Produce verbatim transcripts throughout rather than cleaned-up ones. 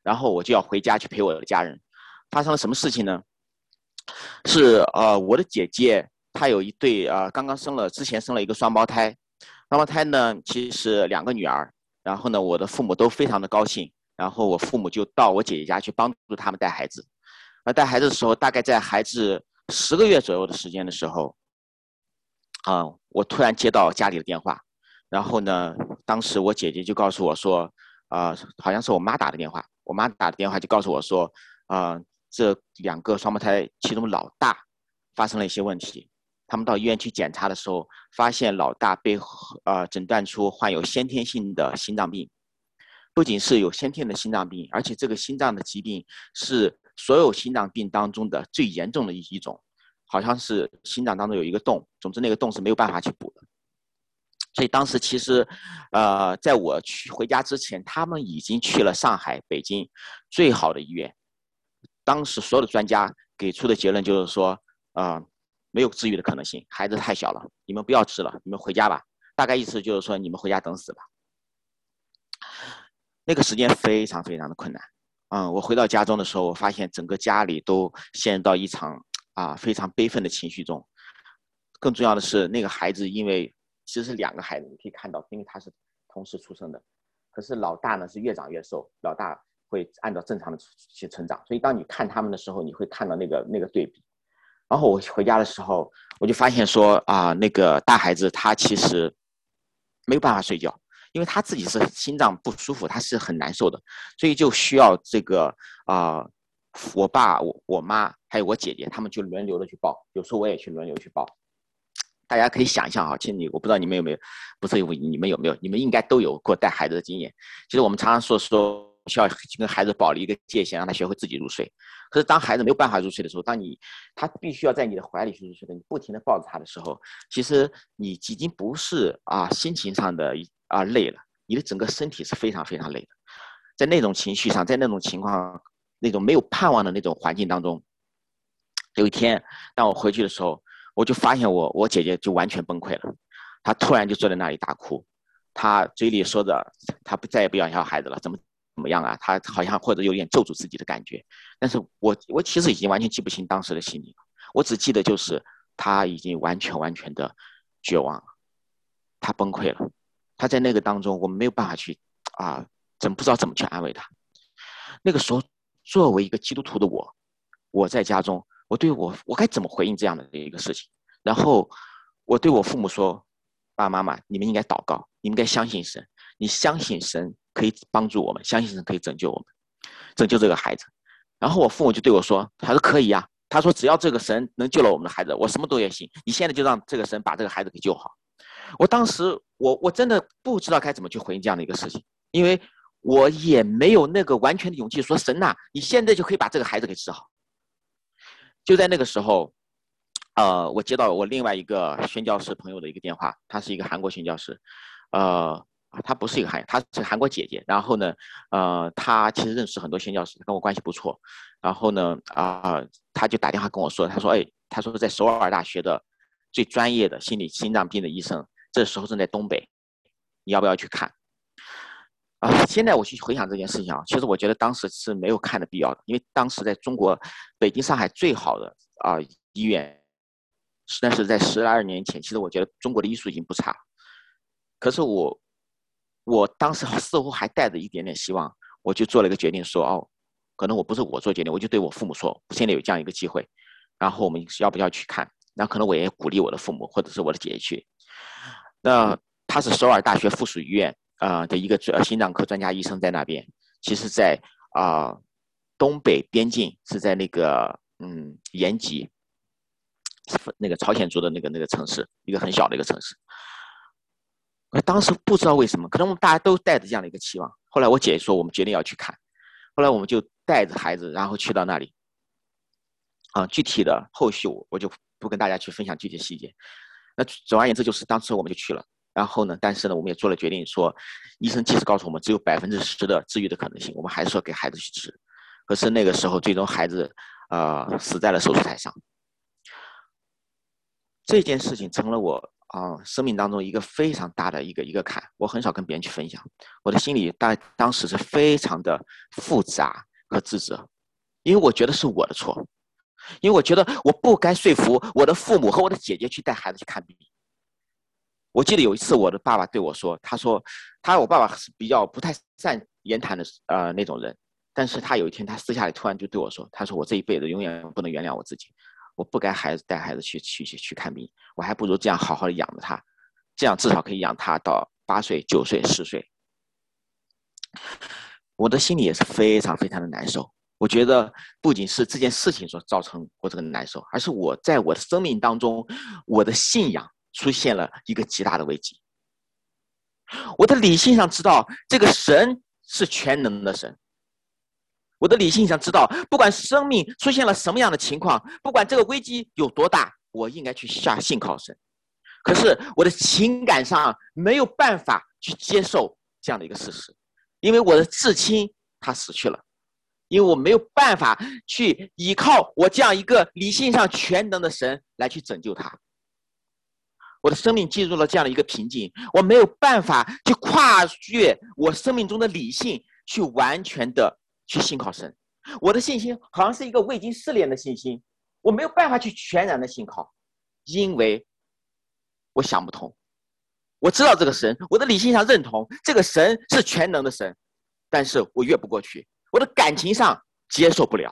然后我就要回家去陪我的家人。发生了什么事情呢？是呃，我的姐姐她有一对呃，刚刚生了，之前生了一个双胞胎，双胞胎呢其实两个女儿，然后呢，我的父母都非常的高兴，然后我父母就到我姐姐家去帮助他们带孩子。而带孩子的时候，大概在孩子十个月左右的时间的时候，啊、呃，我突然接到家里的电话，然后呢，当时我姐姐就告诉我说，呃，好像是我妈打的电话，我妈打的电话就告诉我说，呃，这两个双胞胎其中老大发生了一些问题，他们到医院去检查的时候，发现老大被呃诊断出患有先天性的心脏病，不仅是有先天的心脏病，而且这个心脏的疾病是所有心脏病当中的最严重的一种，好像是心脏当中有一个洞，总之那个洞是没有办法去补的。所以当时其实，呃，在我去回家之前，他们已经去了上海、北京最好的医院。当时所有的专家给出的结论就是说，呃，没有治愈的可能性，孩子太小了，你们不要治了，你们回家吧。大概意思就是说，你们回家等死吧。那个时间非常非常的困难。嗯，我回到家中的时候，我发现整个家里都陷入到一场啊非常悲愤的情绪中。更重要的是，那个孩子因为其实是两个孩子，你可以看到，因为他是同时出生的，可是老大呢是越长越瘦，老大会按照正常的去成长，所以当你看他们的时候，你会看到那个那个对比。然后我回家的时候，我就发现说啊，那个大孩子他其实没有办法睡觉，因为他自己是心脏不舒服，他是很难受的，所以就需要这个啊、呃，我爸、我我妈还有我姐姐，他们就轮流的去抱，有时候我也去轮流去抱。大家可以想一下啊，其实你我不知道你们有没有，不是你们有没有，你们应该都有过带孩子的经验。其实我们常常说说需要跟孩子保持一个界限，让他学会自己入睡。可是当孩子没有办法入睡的时候，当你他必须要在你的怀里去入睡的，你不停的抱着他的时候，其实你已经不是啊心情上的啊累了，你的整个身体是非常非常累的。在那种情绪上，在那种情况，那种没有盼望的那种环境当中，有一天当我回去的时候，我就发现我我姐姐就完全崩溃了，她突然就坐在那里大哭，她嘴里说着她不再也不要要孩子了，怎么怎么样啊？她好像或者有点咒住自己的感觉。但是我我其实已经完全记不清当时的心理了，我只记得就是她已经完全完全的绝望了，她崩溃了。她在那个当中，我们没有办法去啊，怎么不知道怎么去安慰她。那个时候，作为一个基督徒的我，我在家中。我对我我该怎么回应这样的一个事情？然后我对我父母说：“爸爸妈妈，你们应该祷告，你们应该相信神，你相信神可以帮助我们，相信神可以拯救我们，拯救这个孩子。”然后我父母就对我说：“他说可以呀、啊，他说只要这个神能救了我们的孩子，我什么都也行。你现在就让这个神把这个孩子给救好。”我当时我我真的不知道该怎么去回应这样的一个事情，因为我也没有那个完全的勇气说神呐、啊，你现在就可以把这个孩子给治好。就在那个时候，呃，我接到我另外一个宣教师朋友的一个电话，他是一个韩国宣教师，呃，他不是一个韩，他是韩国姐姐。然后呢，呃，他其实认识很多宣教师，跟我关系不错。然后呢，啊、呃，他就打电话跟我说，他说，哎，他说在首尔大学的最专业的心理心脏病的医生，这时候正在东北，你要不要去看？啊、呃，现在我去回想这件事情啊，其实我觉得当时是没有看的必要的，因为当时在中国北京、上海最好的啊、呃、医院，但是在十二年前，其实我觉得中国的医术已经不差了。可是我我当时似乎还带着一点点希望，我就做了一个决定说，哦，可能我不是我做决定，我就对我父母说，现在有这样一个机会，然后我们要不要去看？那可能我也鼓励我的父母或者是我的姐姐去。那他是首尔大学附属医院啊、呃、的一个心脏科专家医生在那边，其实在啊、呃、东北边境，是在那个嗯延吉那个朝鲜族的那个那个城市，一个很小的一个城市。当时不知道为什么，可能我们大家都带着这样的一个期望。后来我姐说我们决定要去看，后来我们就带着孩子，然后去到那里。啊、呃，具体的后续我我就不跟大家去分享具体细节。那总而言之，就是当时我们就去了。然后呢，但是呢，我们也做了决定说，医生即使告诉我们只有百分之十的治愈的可能性，我们还是要给孩子去治。可是那个时候，最终孩子呃死在了手术台上。这件事情成了我啊、呃、生命当中一个非常大的一个一个坎，我很少跟别人去分享。我的心里当当时是非常的复杂和自责，因为我觉得是我的错，因为我觉得我不该说服我的父母和我的姐姐去带孩子去看病。我记得有一次我的爸爸对我说，他说他我爸爸是比较不太善言谈的呃那种人，但是他有一天他私下里突然就对我说，他说我这一辈子永远不能原谅我自己，我不该孩子带孩子去去去去看病，我还不如这样好好的养着他，这样至少可以养他到八岁九岁十岁。我的心里也是非常非常的难受。我觉得不仅是这件事情所造成我这个难受，而是我在我的生命当中，我的信仰出现了一个极大的危机。我的理性上知道这个神是全能的神，我的理性上知道不管生命出现了什么样的情况，不管这个危机有多大，我应该去下信靠神。可是我的情感上没有办法去接受这样的一个事实，因为我的至亲他死去了，因为我没有办法去依靠我这样一个理性上全能的神来去拯救他。我的生命进入了这样的一个瓶颈，我没有办法去跨越我生命中的理性，去完全的去信靠神。我的信心好像是一个未经试炼的信心，我没有办法去全然的信靠，因为我想不通。我知道这个神，我的理性上认同这个神是全能的神，但是我越不过去，我的感情上接受不了。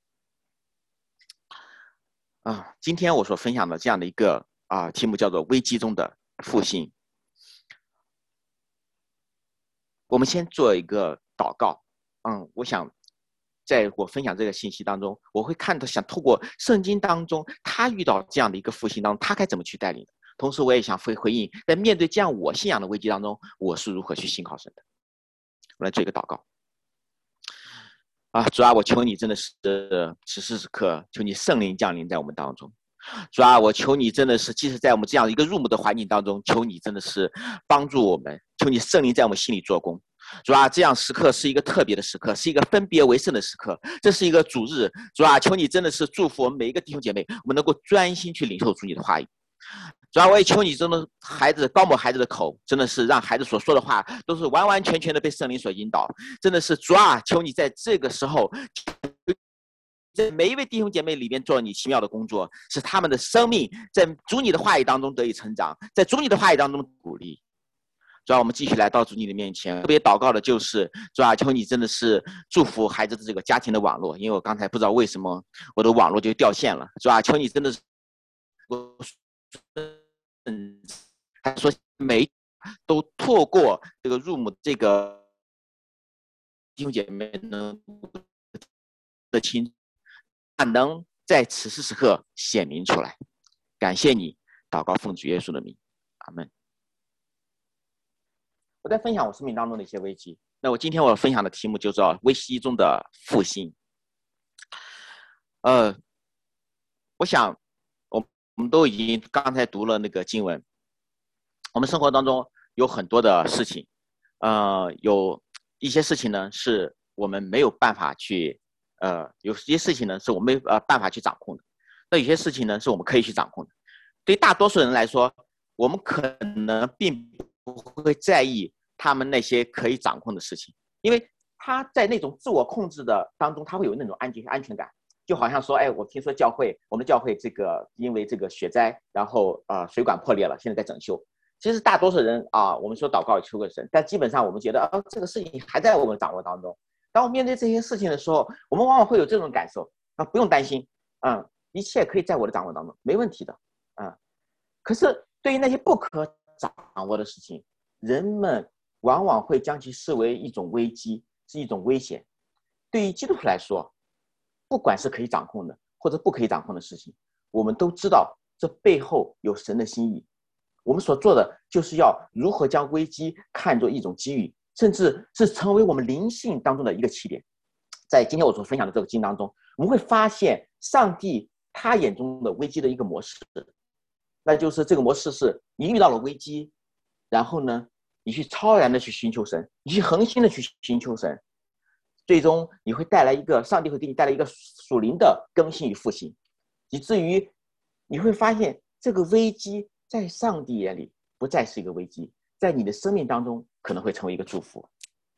啊，今天我所分享的这样的一个啊题目叫做危机中的复兴。我们先做一个祷告。嗯，我想在我分享这个信息当中，我会看到想透过圣经当中他遇到这样的一个复兴当中，他该怎么去带领的。同时我也想回回应，在面对这样我信仰的危机当中，我是如何去信靠神的。我来做一个祷告。啊，主啊，我求你真的是此时此刻，求你圣灵降临在我们当中。主啊，我求你真的是，即使在我们这样一个入目的环境当中，求你真的是帮助我们，求你圣灵在我们心里做工。主啊，这样时刻是一个特别的时刻，是一个分别为圣的时刻，这是一个主日。主啊，求你真的是祝福我们每一个弟兄姐妹，我们能够专心去领受主你的话语。主啊，我也求你真的孩子高某孩子的口，真的是让孩子所说的话都是完完全全的被圣灵所引导。真的是主啊，求你在这个时候，在每一位弟兄姐妹里面做你奇妙的工作，使他们的生命在主你的话语当中得以成长，在主你的话语当中鼓励。主啊，我们继续来到主你的面前，特别祷告的就是主啊，求你真的是祝福孩子的这个家庭的网络，因为我刚才不知道为什么我的网络就掉线了。主啊，求你真的是嗯，他说每都透过这个 room 这个弟兄姐妹能的清，能在此时此刻显明出来。感谢你，祷告奉主耶稣的名，阿门。我在分享我生命当中的一些危机。那我今天我分享的题目就叫危机中的复兴。呃，我想我们都已经刚才读了那个经文，我们生活当中有很多的事情，呃，有一些事情呢是我们没有办法去，呃，有些事情呢是我们没呃办法去掌控的，那有些事情呢是我们可以去掌控的。对大多数人来说，我们可能并不会在意他们那些可以掌控的事情，因为他在那种自我控制的当中，他会有那种安全安全感。就好像说，哎，我听说教会，我们的教会这个因为这个雪灾，然后呃水管破裂了，现在在整修。其实大多数人啊，我们说祷告求个神，但基本上我们觉得啊，这个事情还在我们掌握当中。当我们面对这些事情的时候，我们往往会有这种感受啊，不用担心，嗯，一切可以在我的掌握当中，没问题的，嗯。可是对于那些不可掌握的事情，人们往往会将其视为一种危机，是一种危险。对于基督徒来说，不管是可以掌控的或者不可以掌控的事情，我们都知道这背后有神的心意。我们所做的就是要如何将危机看作一种机遇，甚至是成为我们灵性当中的一个起点。在今天我所分享的这个经当中，我们会发现上帝他眼中的危机的一个模式，那就是这个模式是你遇到了危机，然后呢，你去超然的去寻求神，你去恒心的去寻求神，最终你会带来一个，上帝会给你带来一个属灵的更新与复兴，以至于你会发现这个危机在上帝眼里不再是一个危机，在你的生命当中可能会成为一个祝福。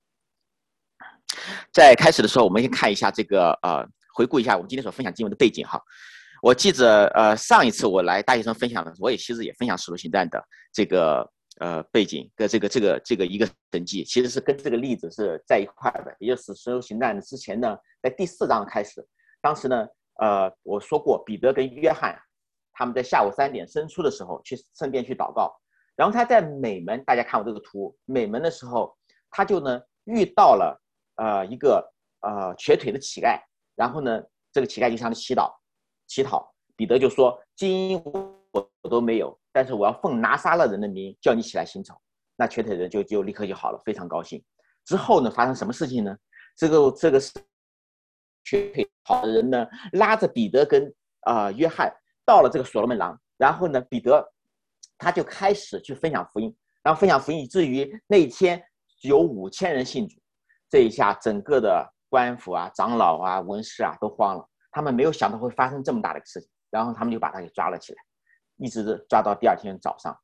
在开始的时候，我们先看一下这个呃，回顾一下我们今天所分享经文的背景哈。我记着呃，上一次我来大学生分享的时候，我也其实也分享使徒行传的这个呃背景跟这个这个这个一个神迹，其实是跟这个例子是在一块的，也就是使徒行传之前呢，在第四章开始，当时呢呃我说过彼得跟约翰他们在下午三点申初的时候去圣殿去祷告，然后他在美门，大家看我这个图，美门的时候他就呢遇到了呃一个呃瘸腿的乞丐，然后呢这个乞丐就向他祈祷乞讨，彼得就说金银我都没有，但是我要奉拿撒勒人的名叫你起来行走。那瘸腿人就就立刻就好了，非常高兴。之后呢发生什么事情呢？这个这个瘸腿好的人呢拉着彼得跟啊、呃、约翰到了这个所罗门廊，然后呢彼得他就开始去分享福音，然后分享福音以至于那一天有五千人信主。这一下整个的官府啊长老啊文士啊都慌了，他们没有想到会发生这么大的事情，然后他们就把他给抓了起来，一直抓到第二天早上。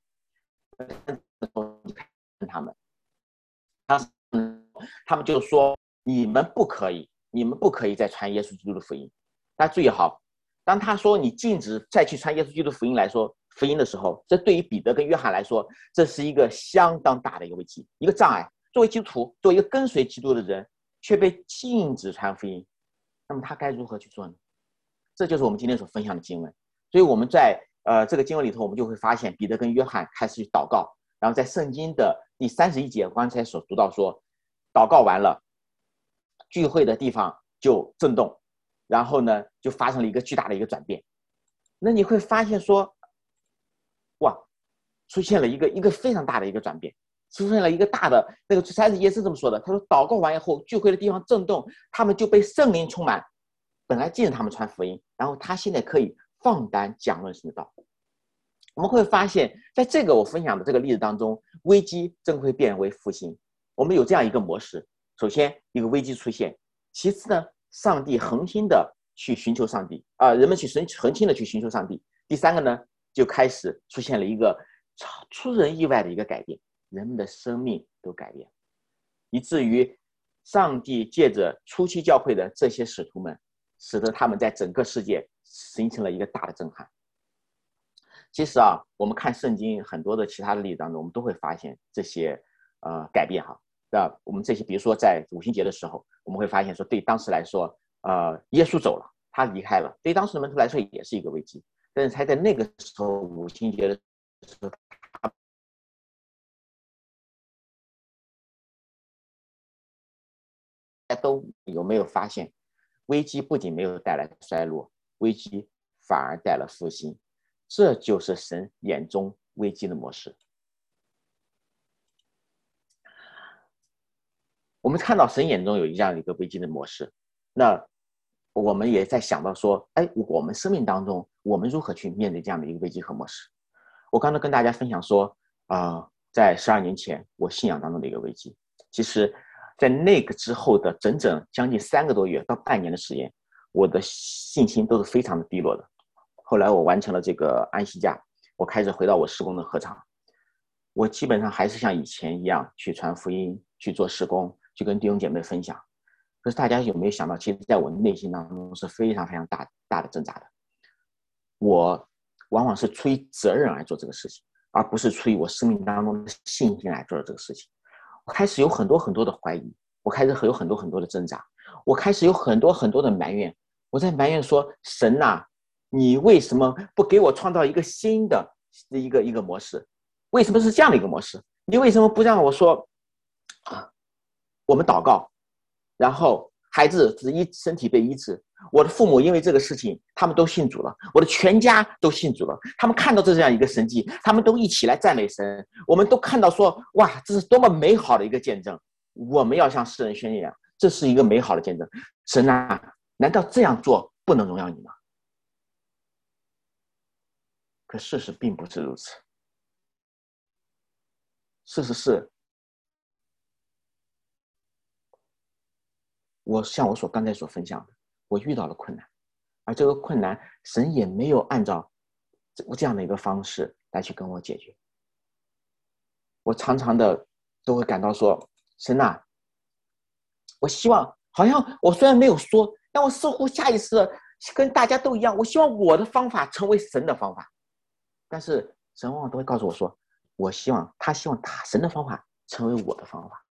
他们他们就说你们不可以你们不可以再传耶稣基督的福音。大家注意好，当他说你禁止再去传耶稣基督福音来说福音的时候，这对于彼得跟约翰来说，这是一个相当大的一个危机，一个障碍。作为基督徒，作为一个跟随基督的人，却被禁止传福音，那么他该如何去做呢？这就是我们今天所分享的经文。所以我们在呃这个经文里头，我们就会发现彼得跟约翰开始去祷告，然后在圣经的第三十一节，刚才所读到说，祷告完了，聚会的地方就震动，然后呢就发生了一个巨大的一个转变。那你会发现说，哇，出现了一个一个非常大的一个转变。出现了一个大的那个三十一节是这么说的，他说祷告完以后聚会的地方震动，他们就被圣灵充满，本来禁止他们传福音，然后他现在可以放胆讲论神的道。我们会发现在这个我分享的这个例子当中，危机正会变为复兴。我们有这样一个模式，首先一个危机出现，其次呢上帝恒心的去寻求上帝啊、呃，人们去恒心的去寻求上帝。第三个呢就开始出现了一个出人意外的一个改变，人们的生命都改变，以至于上帝借着初期教会的这些使徒们，使得他们在整个世界形成了一个大的震撼。其实啊，我们看圣经很多的其他的例子当中，我们都会发现这些呃改变哈。那我们这些，比如说在五旬节的时候，我们会发现说，对当时来说，呃，耶稣走了，他离开了，对当时的门徒来说也是一个危机。但是才在那个时候，五旬节的时候，大家都有没有发现，危机不仅没有带来衰落，危机反而带了复兴。这就是神眼中危机的模式。我们看到神眼中有这样一个危机的模式，那我们也在想到说，哎，我们生命当中我们如何去面对这样的一个危机和模式。我刚才跟大家分享说啊、呃，在十二年前我信仰当中的一个危机，其实在那个之后的整整将近三个多月到半年的时间，我的信心都是非常的低落的。后来我完成了这个安息假，我开始回到我事工的禾场，我基本上还是像以前一样去传福音，去做事工，去跟弟兄姐妹分享。可是大家有没有想到，其实在我内心当中是非常非常大大的挣扎的。我往往是出于责任来做这个事情，而不是出于我生命当中的信心来做这个事情。我开始有很多很多的怀疑，我开始有很多很多的挣扎，我开始有很多很多的埋怨。我在埋怨说，神啊，你为什么不给我创造一个新的一个一个模式？为什么是这样的一个模式？你为什么不让我说啊？我们祷告，然后孩子医身体被医治，我的父母因为这个事情他们都信主了，我的全家都信主了，他们看到这样一个神迹，他们都一起来赞美神，我们都看到说，哇，这是多么美好的一个见证，我们要向世人宣扬，这是一个美好的见证。神啊，难道这样做不能荣耀你吗？可事实并不是如此。事实是，我像我所刚才所分享的，我遇到了困难，而这个困难，神也没有按照这样的一个方式来去跟我解决。我常常的都会感到说，神啊，我希望好像我虽然没有说，但我似乎下意识的跟大家都一样，我希望我的方法成为神的方法。但是神往往都会告诉我说，我希望他希望他神的方法成为我的方法。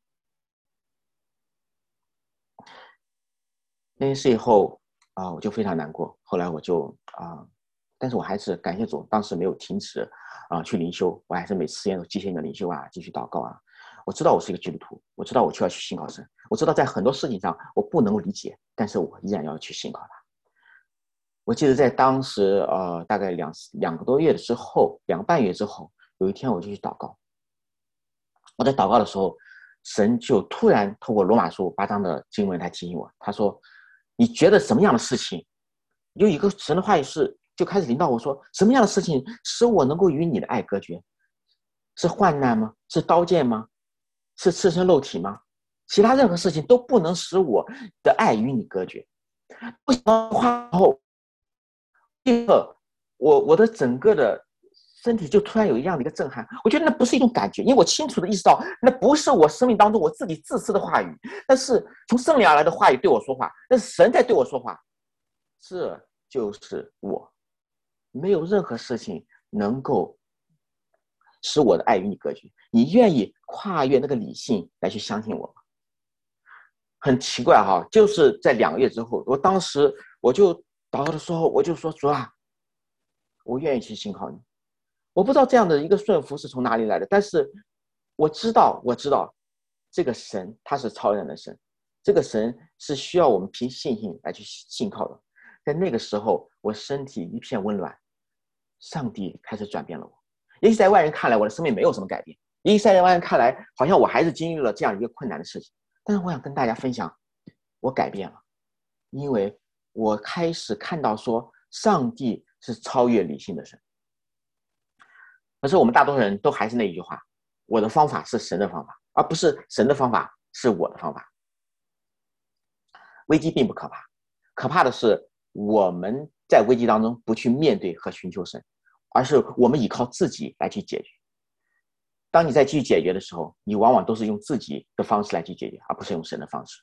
那件事以后啊、呃，我就非常难过。后来我就啊、呃，但是我还是感谢主，当时没有停止啊、呃、去灵修，我还是每次时间都继续性的灵修啊，继续祷告啊。我知道我是一个基督徒，我知道我需要去信靠神，我知道在很多事情上我不能够理解，但是我依然要去信靠他。我记得在当时呃大概两两个多月之后，两个半月之后，有一天我就去祷告。我在祷告的时候，神就突然透过罗马书八章的经文来提醒我，他说，你觉得什么样的事情，有一个神的话语是就开始领导我说，什么样的事情使我能够与你的爱隔绝？是患难吗？是刀剑吗？是赤身肉体吗？其他任何事情都不能使我的爱与你隔绝。不想到话后，立刻我我的整个的身体就突然有一样的一个震撼。我觉得那不是一种感觉，因为我清楚的意识到，那不是我生命当中我自己自私的话语，那是从圣灵而来的话语对我说话，那是神在对我说话。这就是我，没有任何事情能够使我的爱与你隔绝。你愿意跨越那个理性来去相信我吗？很奇怪哈，就是在两个月之后，我当时我就祷告的时候，我就说，主啊，我愿意去信靠你。我不知道这样的一个顺服是从哪里来的，但是我知道，我知道这个神他是超然的神，这个神是需要我们凭信心来去信靠的。在那个时候，我身体一片温暖，上帝开始转变了我。也许在外人看来，我的生命没有什么改变；也许在外人看来，好像我还是经历了这样一个困难的事情。但是我想跟大家分享，我改变了，因为我开始看到说，上帝是超越理性的神。可是我们大多数人都还是那一句话，我的方法是神的方法，而不是神的方法是我的方法。危机并不可怕，可怕的是我们在危机当中不去面对和寻求神，而是我们依靠自己来去解决。当你在继续解决的时候，你往往都是用自己的方式来去解决，而不是用神的方式。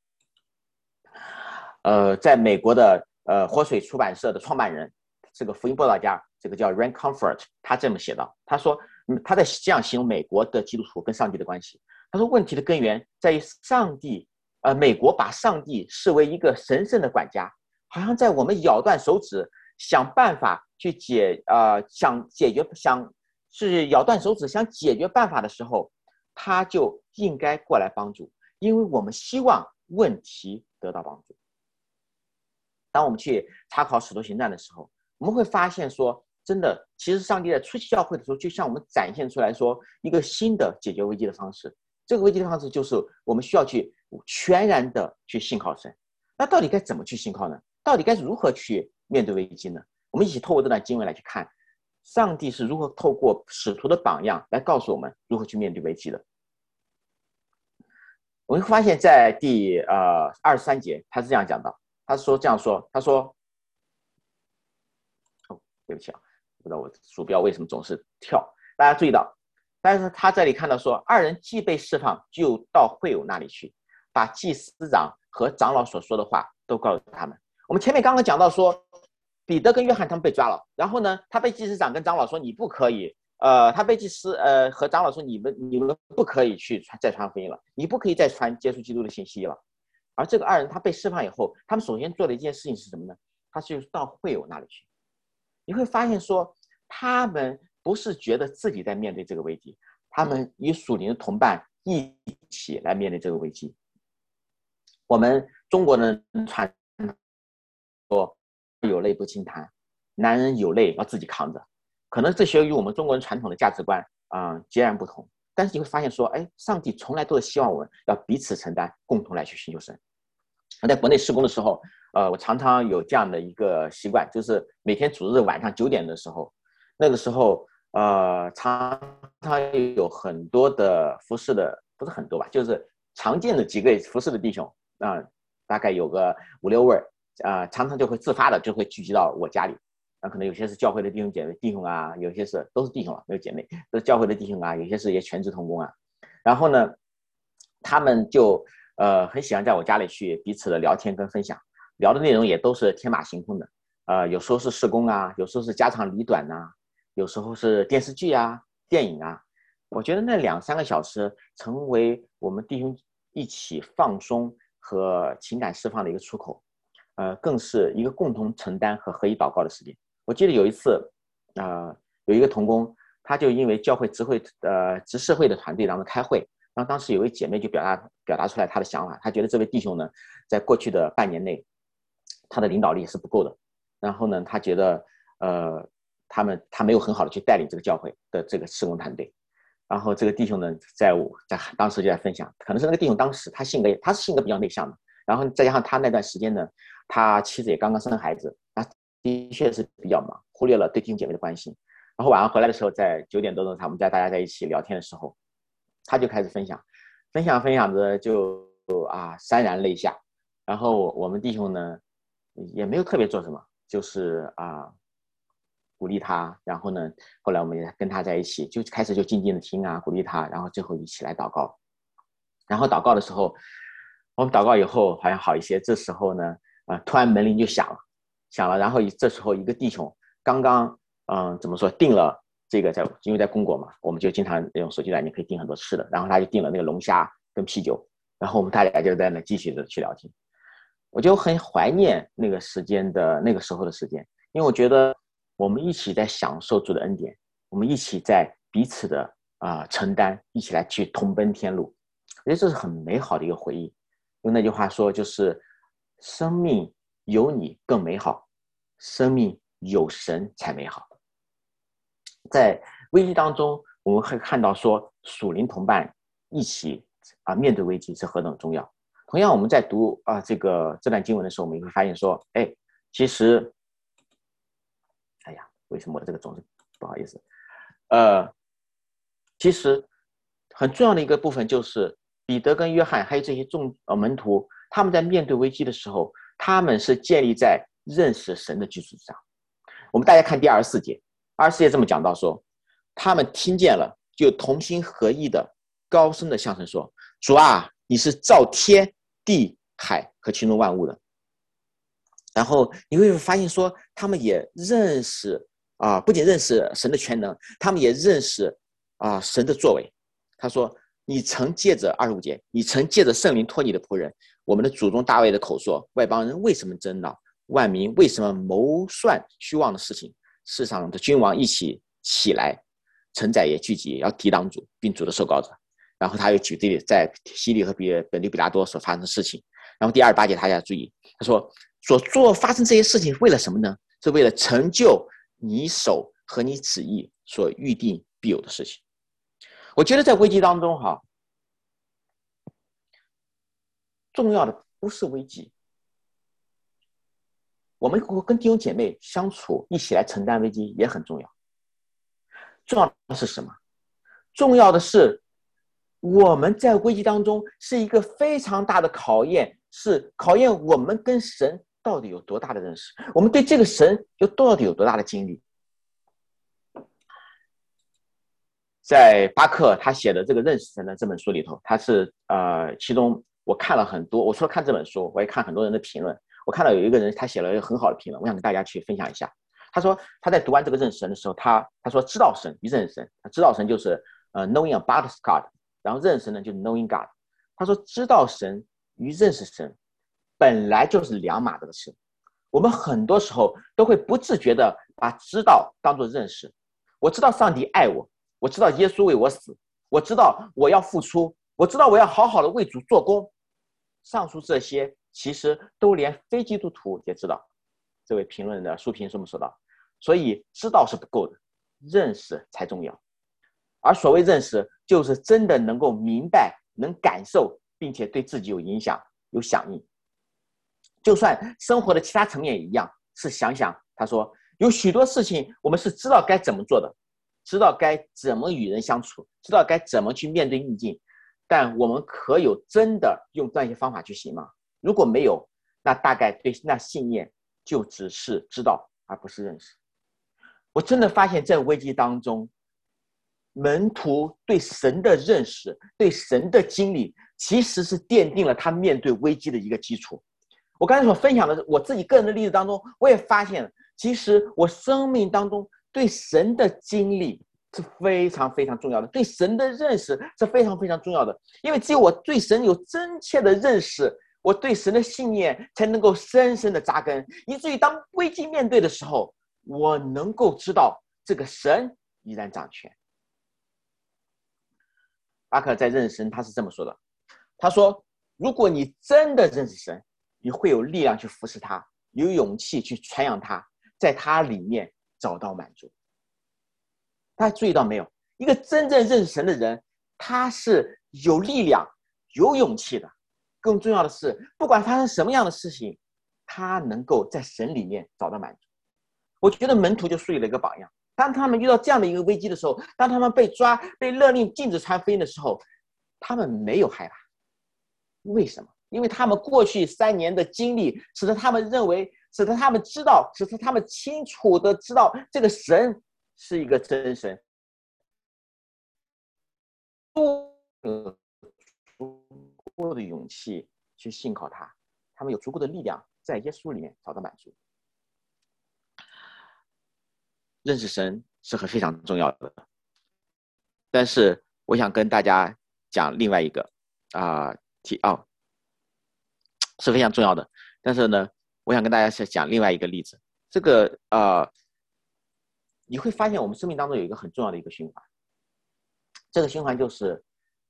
呃，在美国的呃活水出版社的创办人，这个福音布道家，这个叫 Ran Comfort， 他这么写道，他说他在这样形容美国的基督徒跟上帝的关系。他说问题的根源在于上帝，呃，美国把上帝视为一个神圣的管家，好像在我们咬断手指想办法去解呃想解决想是咬断手指想解决办法的时候，他就应该过来帮助，因为我们希望问题得到帮助。当我们去查考使徒行传的时候，我们会发现说，真的，其实上帝在初期教会的时候，就向我们展现出来说一个新的解决危机的方式。这个危机的方式就是我们需要去全然的去信靠神。那到底该怎么去信靠呢？到底该如何去面对危机呢？我们一起透过这段经文来去看，上帝是如何透过使徒的榜样来告诉我们如何去面对危机的。我们会发现在第呃二十三节，他是这样讲到，他说这样说，他说，哦，对不起啊，不知道我鼠标为什么总是跳。大家注意到，但是他这里看到说，二人既被释放，就到会友那里去，把祭司长和长老所说的话都告诉他们。我们前面刚刚讲到说，彼得跟约翰他们被抓了，然后呢，他被祭司长跟长老说你不可以。呃，他被祭司呃和长老说，你们你们不可以去传再传福音了，你不可以再传接触基督的信息了。而这个二人他被释放以后，他们首先做的一件事情是什么呢？他是到会友那里去。你会发现说，他们不是觉得自己在面对这个危机，他们与属灵的同伴一起来面对这个危机。我们中国人传说有泪不轻弹，男人有泪要自己扛着。可能这些与我们中国人传统的价值观啊、呃、截然不同，但是你会发现说，哎，上帝从来都是希望我们要彼此承担，共同来去寻求神。在国内施工的时候，呃，我常常有这样的一个习惯，就是每天主日晚上九点的时候，那个时候，呃，常常有很多的服侍的，不是很多吧，就是常见的几个服侍的弟兄啊、呃，大概有个五六位啊、呃，常常就会自发的就会聚集到我家里。 那可能有些是教会的弟兄姐妹弟兄啊，有些是都是弟兄了，没有姐妹，都是教会的弟兄啊，有些是也全职同工啊。然后呢，他们就呃很喜欢在我家里去彼此的聊天跟分享，聊的内容也都是天马行空的，呃，有时候是事工啊，有时候是家长里短呐、啊，有时候是电视剧啊、电影啊。我觉得那两三个小时成为我们弟兄一起放松和情感释放的一个出口，呃，更是一个共同承担和合一祷告的时间。我记得有一次，呃，有一个同工，他就因为教会执会呃执事会的团队当中开会，然后当时有位姐妹就表达表达出来她的想法，她觉得这位弟兄呢，在过去的半年内，他的领导力是不够的，然后呢，他觉得呃他们他没有很好的去带领这个教会的这个事工团队。然后这个弟兄呢，在我在当时就在分享，可能是那个弟兄当时他性格他是性格比较内向的，然后再加上他那段时间呢，他妻子也刚刚生孩子，他的确是比较忙，忽略了对弟兄姐妹的关心。然后晚上回来的时候，在九点多钟，我们在大家在一起聊天的时候，他就开始分享，分享分享着就啊潸然泪下。然后我们弟兄呢，也没有特别做什么，就是啊。鼓励他，然后呢，后来我们也跟他在一起，就开始就静静的听啊，鼓励他，然后最后一起来祷告。然后祷告的时候，我们祷告以后好像好一些。这时候呢，呃，突然门铃就响了，响了。然后这时候一个弟兄刚刚，嗯、呃，怎么说，订了这个在，因为在公国嘛，我们就经常用手机软件可以订很多吃的，然后他就订了那个龙虾跟啤酒，然后我们大家就在那继续的去聊天。我就很怀念那个时间的那个时候的时间，因为我觉得我们一起在享受主的恩典，我们一起在彼此的啊、呃、承担，一起来去同奔天路，我觉得这是很美好的一个回忆。用那句话说，就是生命有你更美好，生命有神才美好。在危机当中，我们会看到说属灵同伴一起啊、呃、面对危机是何等重要。同样，我们在读啊、呃、这个这段经文的时候，我们也会发现说，哎，其实。哎呀，为什么我的这个总是不好意思？呃，其实很重要的一个部分就是彼得跟约翰还有这些众呃门徒，他们在面对危机的时候，他们是建立在认识神的基础之上。我们大家看第二十四节，二十四节这么讲到说，他们听见了，就同心合意的高声的向神说：“主啊，你是造天地海和其中万物的。”然后你会发现说，他们也认识啊、呃，不仅认识神的全能，他们也认识啊、呃、神的作为。他说：“你曾借着二十五节，你曾借着圣灵托你的仆人，我们的祖宗大卫的口说，外邦人为什么争闹？万民为什么谋算虚妄的事情？世上的君王一起起来，臣宰也聚集，要抵挡主，并主的受膏者。”然后他又举例在西利和比本丢比拉多所发生的事情。然后第二十八节大家注意，他说：“所做发生这些事情为了什么呢？是为了成就你手和你旨意所预定必有的事情。”我觉得在危机当中哈，重要的不是危机，我们跟弟兄姐妹相处，一起来承担危机也很重要。重要的是什么？重要的是我们在危机当中是一个非常大的考验，是考验我们跟神到底有多大的认识，我们对这个神有到底有多大的经历。在巴克他写的这个认识神的这本书里头，他是呃，其中我看了很多，我除了看这本书，我也看很多人的评论。我看到有一个人他写了一个很好的评论，我想跟大家去分享一下。他说他在读完这个认识神的时候，他他说知道神与认识神，他知道神就是呃 knowing about God， 然后认识神呢就是 knowing God。他说知道神与认识神本来就是两码子的事，我们很多时候都会不自觉的把知道当作认识。我知道上帝爱我，我知道耶稣为我死，我知道我要付出，我知道我要好好的为主做工。上述这些其实都连非基督徒也知道。这位评论的书评这么说道。所以知道是不够的，认识才重要。而所谓认识，就是真的能够明白、能感受，并且对自己有影响、有响应。就算生活的其他层面也一样，是想想，他说有许多事情我们是知道该怎么做的，知道该怎么与人相处，知道该怎么去面对逆境，但我们可有真的用这些方法去行吗？如果没有，那大概对那信念就只是知道而不是认识。 我真的发现，在危机当中，门徒对神的认识、对神的经历，其实是奠定了他面对危机的一个基础。我刚才所分享的我自己个人的例子当中，我也发现，其实我生命当中对神的经历是非常非常重要的，对神的认识是非常非常重要的。因为只有我对神有真切的认识，我对神的信念才能够深深的扎根，以至于当危机面对的时候，我能够知道这个神依然掌权。巴克在认识神，他是这么说的，他说，如果你真的认识神，你会有力量去服侍他，有勇气去传扬他，在他里面找到满足。大家注意到没有？一个真正认识神的人，他是有力量、有勇气的。更重要的是，不管发生什么样的事情，他能够在神里面找到满足。我觉得门徒就树立了一个榜样。当他们遇到这样的一个危机的时候，当他们被抓、被勒令禁止传福音的时候，他们没有害怕。为什么？因为他们过去三年的经历，使得他们认为，使得他们知道，使得他们清楚的知道，这个神是一个真神，有足够的勇气去信靠他，他们有足够的力量在耶稣里面找到满足。认识神是很非常重要的，但是我想跟大家讲另外一个啊提哦。是非常重要的，但是呢，我想跟大家讲另外一个例子。这个呃，你会发现我们生命当中有一个很重要的一个循环，这个循环就是，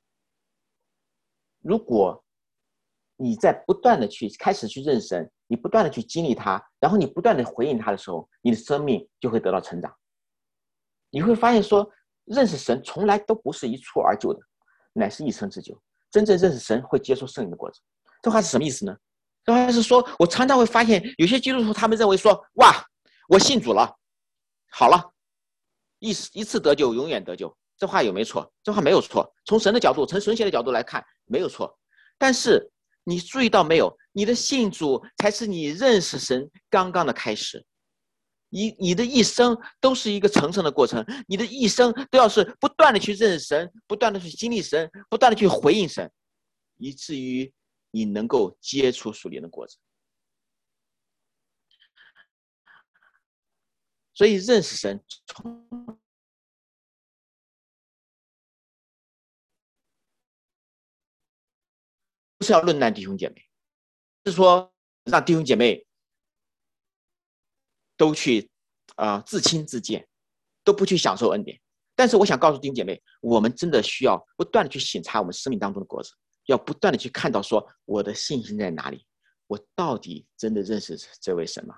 如果你在不断的去开始去认识神，你不断的去经历他，然后你不断的回应他的时候，你的生命就会得到成长。你会发现说，认识神从来都不是一蹴而就的，乃是一生之久。真正认识神会结出圣灵的果子。这话是什么意思呢？这话是说，我常常会发现有些基督徒他们认为说，哇，我信主了，好了，一一次得救，永远得救。这话有没有错？这话没有错。从神的角度，从神学的角度来看，没有错。但是你注意到没有？你的信主才是你认识神刚刚的开始。你你的一生都是一个成圣的过程，你的一生都要是不断的去认识神，不断的去经历神，不断的去回应神，以至于你能够结出属灵的果子。所以认识神不是要论断弟兄姐妹，是说让弟兄姐妹都去啊、呃、自轻自贱，都不去享受恩典。但是我想告诉弟兄姐妹，我们真的需要不断的去省察我们生命当中的果子，要不断的去看到说我的信心在哪里，我到底真的认识这位神吗？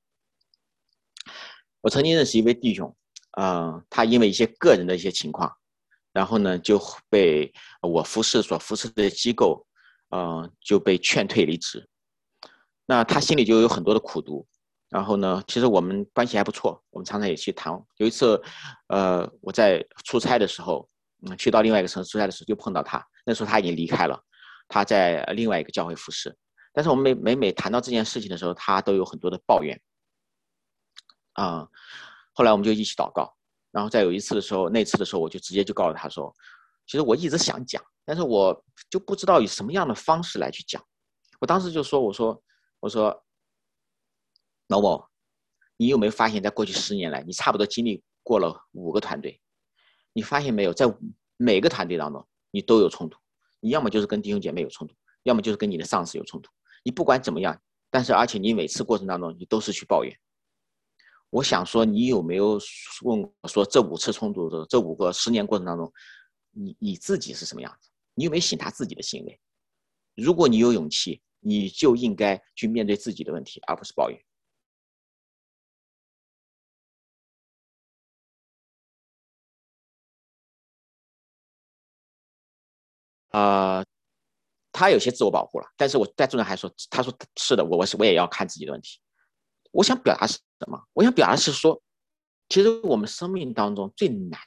我曾经认识一位弟兄，呃，他因为一些个人的一些情况，然后呢就被我服侍所服侍的机构，呃，就被劝退离职。那他心里就有很多的苦毒。然后呢，其实我们关系还不错，我们常常也去谈。有一次，呃，我在出差的时候，嗯，去到另外一个城市出差的时候，就碰到他。那时候他已经离开了，他在另外一个教会服侍。但是我们每每每谈到这件事情的时候，他都有很多的抱怨。啊、嗯，后来我们就一起祷告。然后在有一次的时候，那次的时候，我就直接就告诉他说，其实我一直想讲，但是我就不知道以什么样的方式来去讲。我当时就说，我说，我说。老某，你有没有发现，在过去十年来，你差不多经历过了五个团队，你发现没有，在每个团队当中，你都有冲突。你要么就是跟弟兄姐妹有冲突，要么就是跟你的上司有冲突。你不管怎么样，但是而且你每次过程当中，你都是去抱怨。我想说，你有没有问我说，这五次冲突的这五个十年过程当中，你你自己是什么样子？你有没有省察自己的行为？如果你有勇气，你就应该去面对自己的问题，而不是抱怨。啊、呃，他有些自我保护了，但是我在中间还说，他说是的，我我是我也要看自己的问题。我想表达是什么？我想表达是说，其实我们生命当中最难、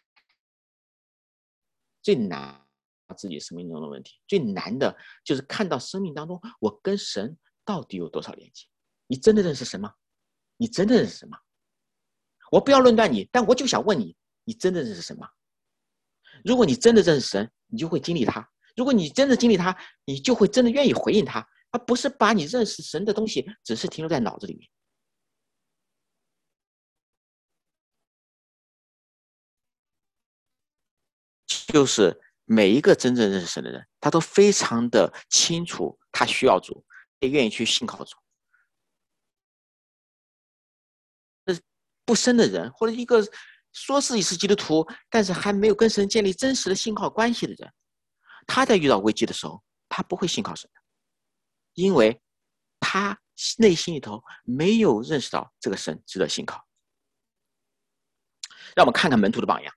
最难自己生命中的问题，最难的就是看到生命当中我跟神到底有多少连接？你真的认识神吗？你真的认识神吗？ 我不要论断你，但我就想问你，你真的认识神吗？如果你真的认识神，你就会经历他；如果你真的经历他，你就会真的愿意回应他，而不是把你认识神的东西只是停留在脑子里面。就是每一个真正认识神的人，他都非常的清楚他需要主，也愿意去信靠主。不深的人，或者一个说自己是基督徒，但是还没有跟神建立真实的信靠关系的人，他在遇到危机的时候，他不会信靠神的，因为他内心里头没有认识到这个神值得信靠。让我们看看门徒的榜样，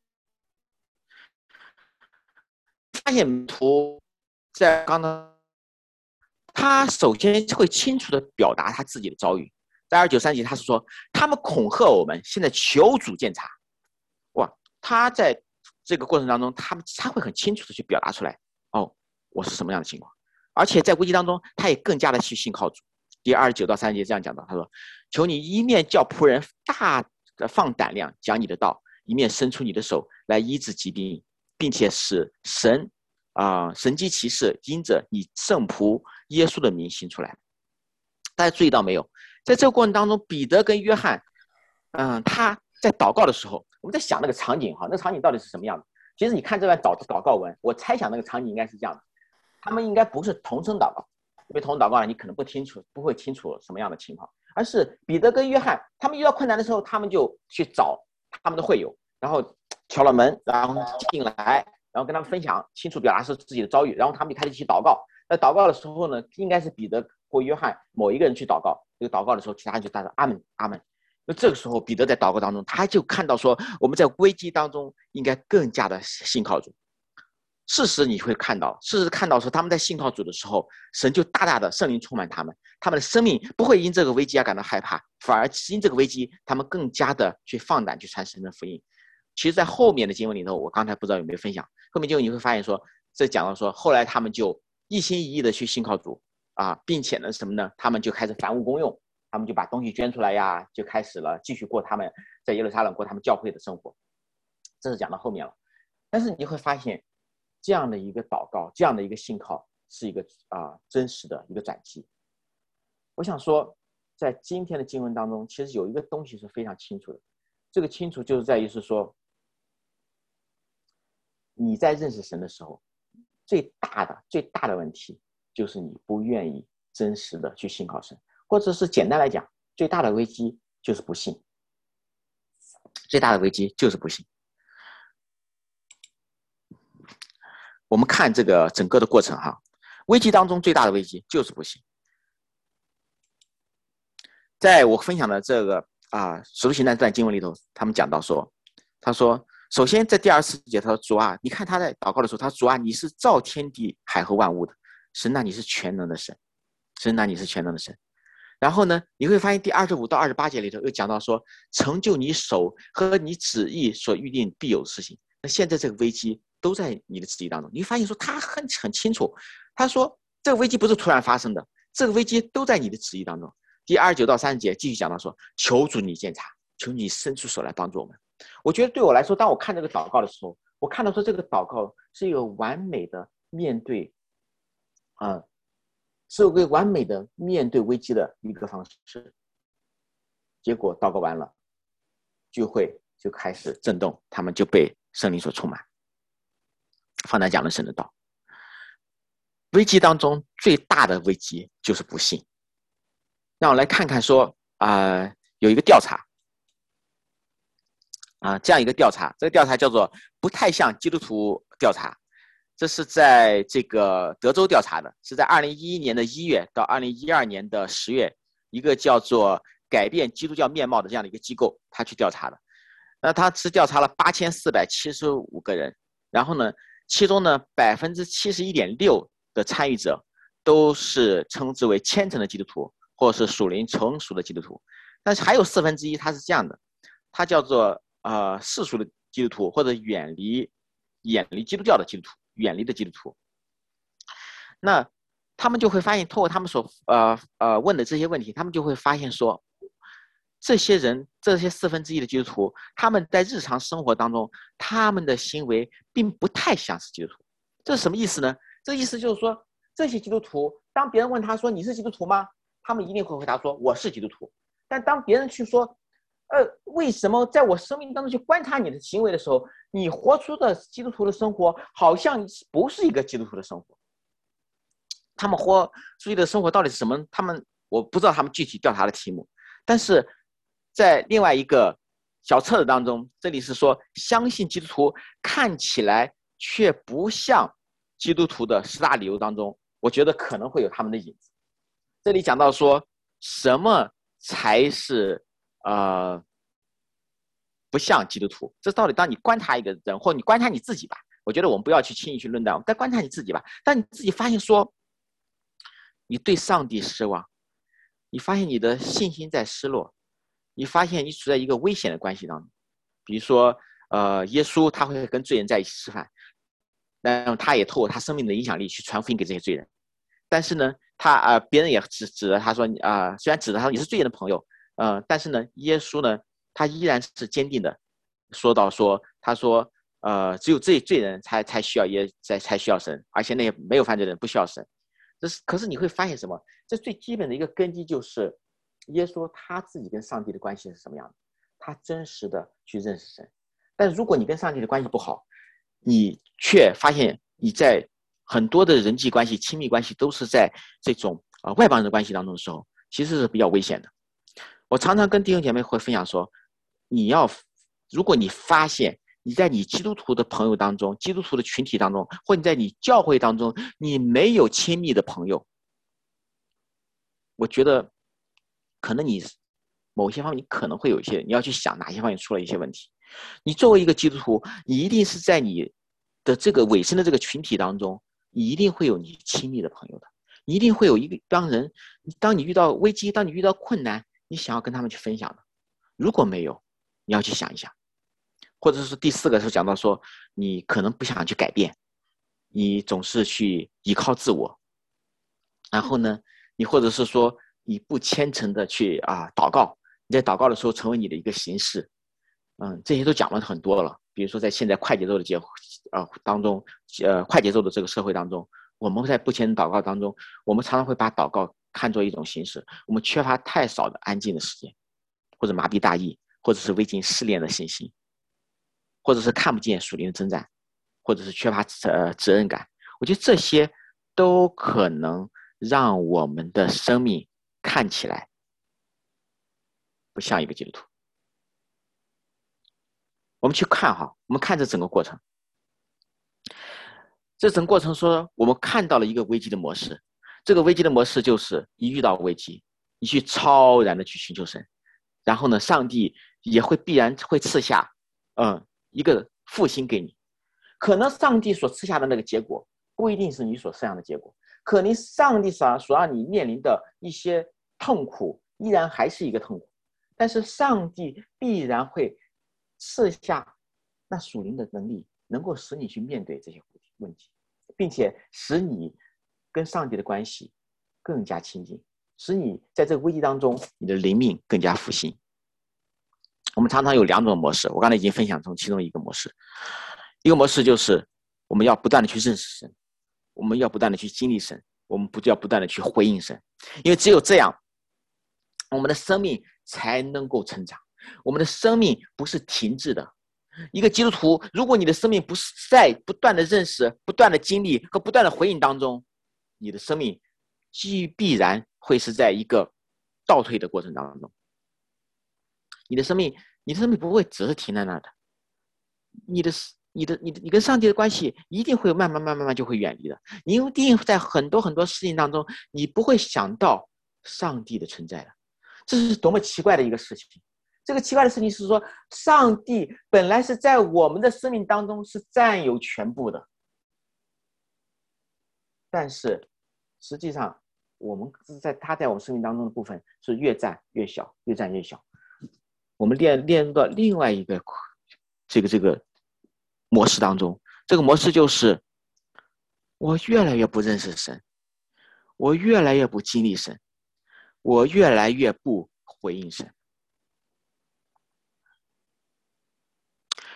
发现门徒在刚刚，他首先会清楚的表达他自己的遭遇。在二九三节，他是说他们恐吓我们，现在求主鉴察。哇，他在这个过程当中，他们他会很清楚的去表达出来，哦，我是什么样的情况，而且在危机当中，他也更加的去信靠主。第二十九到三十节这样讲到，他说：“求你一面叫仆人大的放胆量讲你的道，一面伸出你的手来医治疾病，并且使神啊、呃、神迹奇事因着你圣仆耶稣的名行出来。”大家注意到没有？在这个过程当中，彼得跟约翰，嗯，他在祷告的时候，我们在想那个场景哈，那个场景到底是什么样的？其实你看这段祷祷告文，我猜想那个场景应该是这样的，他们应该不是同声祷告，因为同声祷告呢，你可能不清楚，不会清楚什么样的情况，而是彼得跟约翰，他们遇到困难的时候，他们就去找他们的会友，然后敲了门，然后进来，然后跟他们分享，清楚表达是自己的遭遇，然后他们就开始一起祷告。在祷告的时候呢，应该是彼得或约翰某一个人去祷告，这个祷告的时候，其他人就带着阿门阿门。那这个时候，彼得在祷告当中，他就看到说，我们在危机当中应该更加的信靠主。事实你会看到，事实看到说他们在信靠主的时候，神就大大的圣灵充满他们，他们的生命不会因这个危机而感到害怕，反而因这个危机，他们更加的去放胆去传神的福音。其实，在后面的经文里头，我刚才不知道有没有分享，后面经文你会发现说，这讲到说，后来他们就一心一意的去信靠主啊，并且呢什么呢？他们就开始凡物公用，他们就把东西捐出来呀，就开始了继续过他们在耶路撒冷过他们教会的生活。这是讲到后面了，但是你会发现，这样的一个祷告，这样的一个信靠，是一个啊、呃、真实的一个转机。我想说，在今天的经文当中，其实有一个东西是非常清楚的，这个清楚就是在于是说，你在认识神的时候，最大的最大的问题就是你不愿意真实的去信靠神，或者是简单来讲，最大的危机就是不信。最大的危机就是不信。我们看这个整个的过程哈，危机当中最大的危机就是不信。在我分享的这个啊《使徒行传》这段经文里头，他们讲到说，他说，首先在第二十四节，他说主啊，你看他在祷告的时候，他说主啊，你是造天地海和万物的神，那你是全能的神，神那你是全能的神。然后呢，你会发现第二十五到二十八节里头又讲到说，成就你手和你旨意所预定必有的事情。那现在这个危机都在你的旨意当中，你会发现说他很很清楚，他说这个危机不是突然发生的，这个危机都在你的旨意当中。第二十九到三十节继续讲到说，求主你鉴察，求你伸出手来帮助我们。我觉得对我来说，当我看这个祷告的时候，我看到说这个祷告是一个完美的面对，啊、呃。是一个完美的面对危机的一个方式。结果祷告完了，聚会就开始震动，他们就被圣灵所充满，放胆讲了神的道。危机当中最大的危机就是不信。让我来看看说啊、呃，有一个调查啊、呃，这样一个调查，这个调查叫做不太像基督徒调查。这是在这个德州调查的，是在二零一一年的一月到二零一二年的十月，一个叫做改变基督教面貌的这样的一个机构，他去调查的。那他是调查了八千四百七十五个人，然后呢，其中呢百分之七十一点六的参与者都是称之为虔诚的基督徒，或者是属灵成熟的基督徒。但是还有四分之一，他是这样的，他叫做呃世俗的基督徒，或者远离远离基督教的基督徒。远离的基督徒，那他们就会发现，通过他们所呃呃问的这些问题，他们就会发现说， 这些人，这些四分之一的基督徒，他们在日常生活当中，他们的行为并不太像是基督徒。这是什么意思呢？这意思就是说，这些基督徒，当别人问他说你是基督徒吗？他们一定会回答说我是基督徒。但当别人去说，呃，为什么在我生命当中去观察你的行为的时候，你活出的基督徒的生活好像不是一个基督徒的生活？他们活出去的生活到底是什么？他们我不知道他们具体调查的题目，但是在另外一个小册子当中，这里是说相信基督徒看起来却不像基督徒的十大理由当中，我觉得可能会有他们的影子。这里讲到说什么才是呃不像基督徒？这到底当你观察一个人，或你观察你自己吧，我觉得我们不要去轻易去论断，我们再观察你自己吧。当你自己发现说你对上帝失望，你发现你的信心在失落，你发现你处在一个危险的关系当中，比如说，呃，耶稣他会跟罪人在一起吃饭，那他也透过他生命的影响力去传福音给这些罪人，但是呢，他啊、呃，别人也指指着他说啊、呃，虽然指着他说你是罪人的朋友，呃，但是呢，耶稣呢，他依然是坚定的说到说，他说，呃，只有这罪人才才需要耶，才才需要神，而且那些没有犯罪的人不需要神。这是，可是你会发现什么？这最基本的一个根基就是，耶稣他自己跟上帝的关系是什么样的？他真实的去认识神。但如果你跟上帝的关系不好，你却发现你在很多的人际关系、亲密关系都是在这种啊、呃、外邦人的关系当中的时候，其实是比较危险的。我常常跟弟兄姐妹会分享说，你要，如果你发现你在你基督徒的朋友当中，基督徒的群体当中，或你在你教会当中，你没有亲密的朋友，我觉得可能你某些方面你可能会有一些，你要去想哪些方面出了一些问题。你作为一个基督徒，你一定是在你的这个委身的这个群体当中，你一定会有你亲密的朋友的，你一定会有一帮人，当你遇到危机，当你遇到困难，你想要跟他们去分享的。如果没有，你要去想一想。或者是第四个是讲到说，你可能不想去改变，你总是去依靠自我，然后呢，你或者是说你不虔诚的去啊祷告，你在祷告的时候成为你的一个形式，嗯，这些都讲了很多了。比如说在现在快节奏的节呃当中，呃快节奏的这个社会当中，我们在不虔诚祷告当中，我们常常会把祷告看作一种形式，我们缺乏太少的安静的时间，或者麻痹大意，或者是未经试炼的信心。或者是看不见属灵的征战，或者是缺乏呃责任感，我觉得这些都可能让我们的生命看起来不像一个基督徒。我们去看哈，我们看这整个过程，这整个过程说，我们看到了一个危机的模式。这个危机的模式就是一遇到危机，你去超然的去寻求神，然后呢，上帝也会必然会赐下，嗯。一个复兴给你，可能上帝所赐下的那个结果不一定是你所设想的结果，可能上帝所所让你面临的一些痛苦依然还是一个痛苦，但是上帝必然会赐下那属灵的能力，能够使你去面对这些问题，并且使你跟上帝的关系更加亲近，使你在这个危机当中，你的灵命更加复兴。我们常常有两种模式，我刚才已经分享从其中一个模式。一个模式就是我们要不断的去认识神，我们要不断的去经历神，我们不要不断的去回应神，因为只有这样，我们的生命才能够成长。我们的生命不是停滞的。一个基督徒，如果你的生命不是在不断的认识、不断的经历和不断的回应当中，你的生命必然会是在一个倒退的过程当中。你的生命，你的生命不会只是停在那的，你的、你的、你的、你跟上帝的关系一定会慢慢、慢慢、慢慢就会远离的。你一定在很多很多事情当中，你不会想到上帝的存在的。这是多么奇怪的一个事情！这个奇怪的事情是说，上帝本来是在我们的生命当中是占有全部的，但是实际上，我们在他在我们生命当中的部分是越占越小，越占越小。我们练练入到另外一个这个这个模式当中，这个模式就是我越来越不认识神，我越来越不经历神，我越来越不回应神。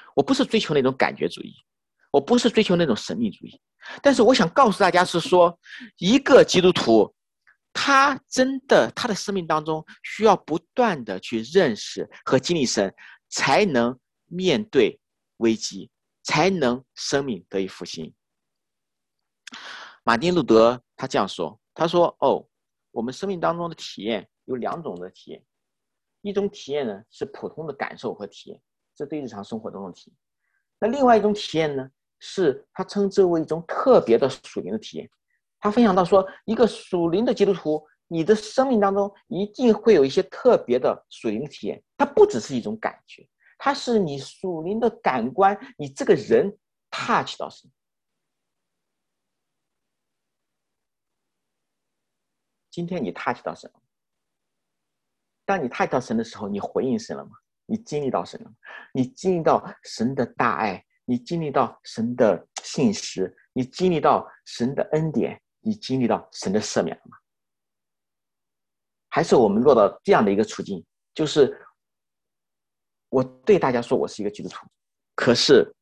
我不是追求那种感觉主义，我不是追求那种神秘主义，但是我想告诉大家是说，一个基督徒，他真的他的生命当中需要不断的去认识和经历神，才能面对危机，才能生命得以复兴。马丁路德他这样说，他说：“哦，我们生命当中的体验有两种的体验，一种体验呢是普通的感受和体验，这对日常生活中的体验。那另外一种体验呢，是他称之为一种特别的属灵的体验。他分享到说，一个属灵的基督徒，你的生命当中一定会有一些特别的属灵体验，它不只是一种感觉，它是你属灵的感官，你这个人 touch 到神。今天你 touch 到神了，当你 touch 到神的时候，你回应神了吗？你经历到神了吗？你经历到神的大爱，你经历到神的信实，你经历到神的恩典，你经历到神的赦免了吗？还是我们落到这样的一个处境，就是我对大家说我是一个基督徒，可是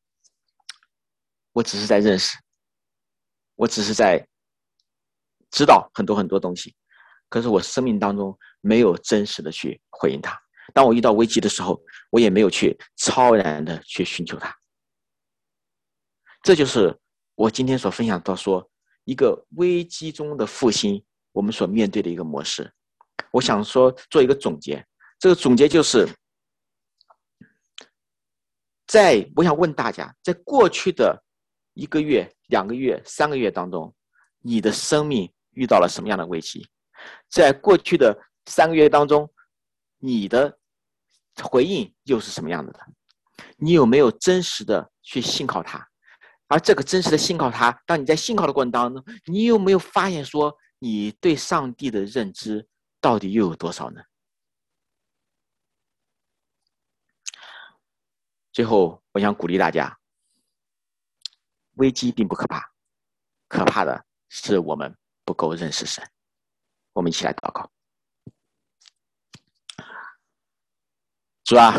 我只是在认识，我只是在知道很多很多东西，可是我生命当中没有真实的去回应他。当我遇到危机的时候，我也没有去超然的去寻求他。这就是我今天所分享到说，一个危机中的复兴，我们所面对的一个模式。我想说做一个总结，这个总结就是在我想问大家，在过去的一个月、两个月、三个月当中，你的生命遇到了什么样的危机？在过去的三个月当中，你的回应又是什么样子的？你有没有真实的去信靠他？而这个真实的信靠他，当你在信靠的过程当中，你有没有发现说，你对上帝的认知到底又有多少呢？最后，我想鼓励大家，危机并不可怕，可怕的是我们不够认识神。我们一起来祷告。主啊，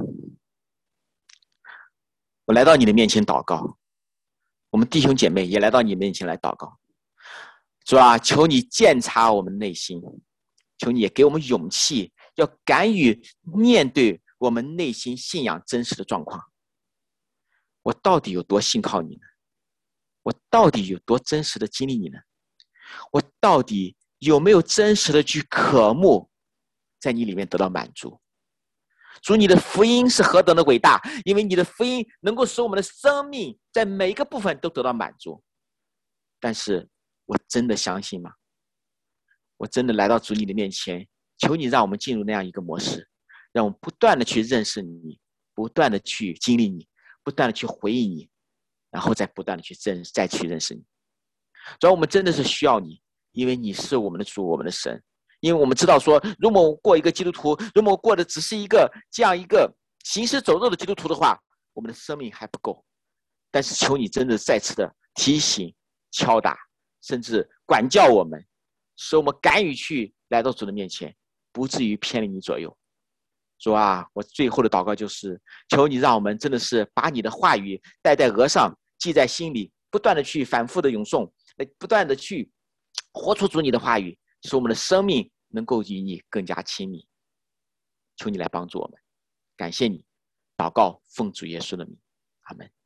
我来到你的面前祷告，我们弟兄姐妹也来到你面前来祷告。主啊，求你鉴察我们内心，求你也给我们勇气，要敢于面对我们内心信仰真实的状况。我到底有多信靠你呢？我到底有多真实的经历你呢？我到底有没有真实的去渴慕，在你里面得到满足？主，你的福音是何等的伟大，因为你的福音能够使我们的生命在每一个部分都得到满足。但是我真的相信吗？我真的来到主你的面前，求你让我们进入那样一个模式，让我们不断的去认识你，不断的去经历你，不断的去回应你，然后再不断的去认再去认识你。主要我们真的是需要你，因为你是我们的主，我们的神。因为我们知道说，如果我过一个基督徒，如果我过的只是一个这样一个行尸走肉的基督徒的话，我们的生命还不够。但是求你真的再次的提醒、敲打，甚至管教我们，使我们敢于去来到主的面前，不至于偏离你左右。主啊，我最后的祷告就是，求你让我们真的是把你的话语戴在额上，记在心里，不断的去反复的咏诵，不断的去活出主你的话语，使我们的生命能够与你更加亲密。求你来帮助我们，感谢你，祷告奉主耶稣的名，阿们。